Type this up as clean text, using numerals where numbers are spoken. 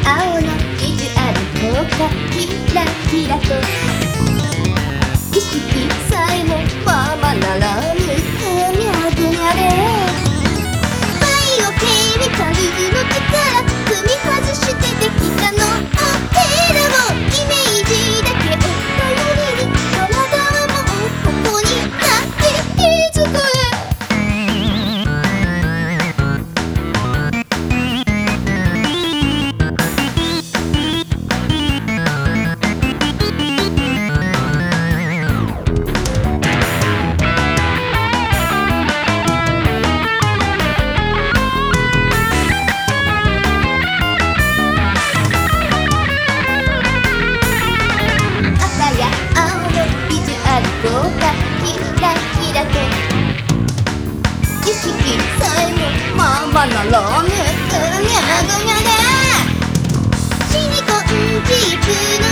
青のビジュアル効果キラキラと意識さえもままならぬぐにゃぐにゃでバイオケミカルの力踏み外してできたのテーラをイメージだけを頼りに体はもうここにあっていつこへキラキラと意識さえもままならぬぐにゃぐにゃでシリコンチップの